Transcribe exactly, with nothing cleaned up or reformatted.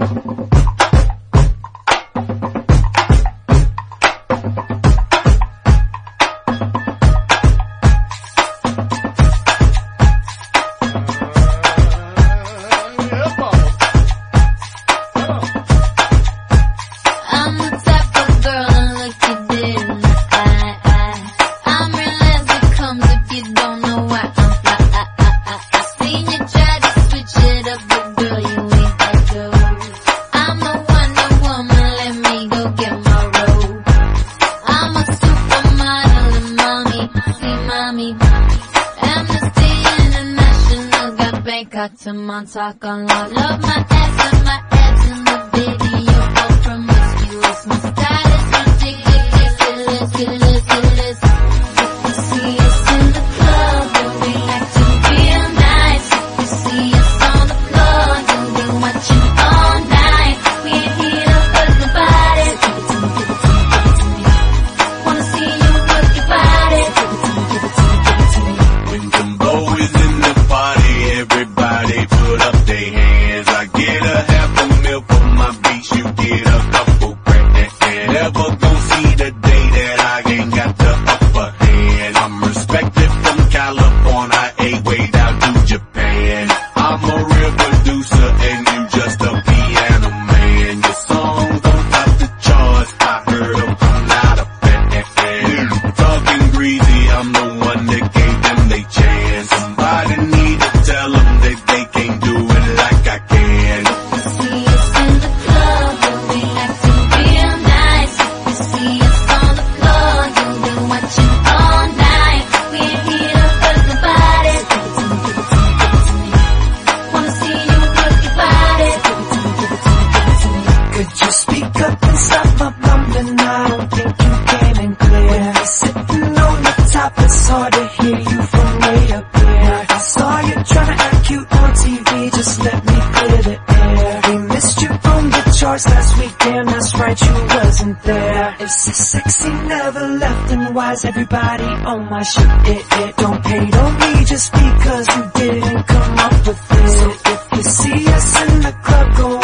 Got to Montauk on love. Love my ass and my abs in the video. All promiscuous. My style is ridiculous. Ridiculous, ridiculous. If you see us in the club, you'll be acting real nice. If you see us on the floor, you'll be watching all night. We ain't here to hurt nobody. So give it to me, give it to me, give it to me. Wanna see you work your body. So give it to me, give it to me, give it to me. When Jumbo is in the party, everybody put up their hands. I get a half a mil for my beats, you get a couple grand. Never gon' see the day that I ain't got the upper hand. I'm respected from California, I ain't way down to Japan. I'm a real producer and you just a piano man. Your songs don't top the charts, I heard them, I'm not a fan. Talking greasy, I'm the one that gave them they chance. Somebody need to tell them that they can't do it like I can. See us in the club, you'll be acting real nice. If you see us on the floor, you'll be watching all night. We ain't here to hurt nobody. So give it to me, give it to me, give it to me. Wanna see you work your body. So give it to me, give it to me, give it to me. Could you speak up and stop my mumbling? I don't think you came in clear. You're sitting on the top, it's hard to hear you from way up here. I saw you trying to act cute on T V, just let me clear the air. We missed you from the charts last week, damn that's right, you wasn't there. If so sexy never left, then why's everybody on my shit? It, it don't hate on me just because you didn't come up with it. So if you see us in the club, go